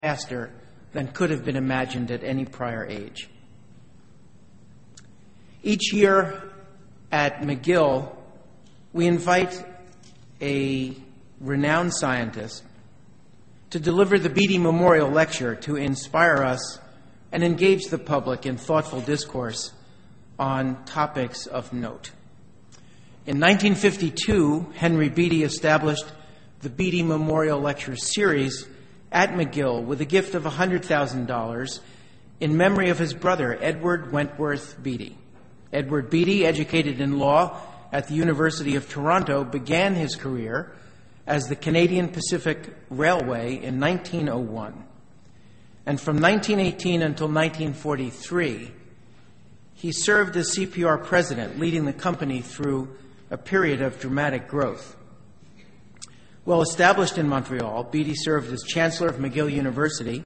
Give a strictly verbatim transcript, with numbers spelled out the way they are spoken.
faster than could have been imagined at any prior age. Each year at McGill, we invite a renowned scientist to deliver the Beatty Memorial Lecture to inspire us and engage the public in thoughtful discourse on topics of note. In nineteen fifty-two, Henry Beatty established the Beatty Memorial Lecture Series at McGill with a gift of one hundred thousand dollars in memory of his brother, Edward Wentworth Beatty. Edward Beatty, educated in law at the University of Toronto, began his career as the Canadian Pacific Railway in nineteen oh one. And from nineteen eighteen until nineteen forty-three, he served as C P R president, leading the company through a period of dramatic growth. Well established in Montreal, Beatty served as chancellor of McGill University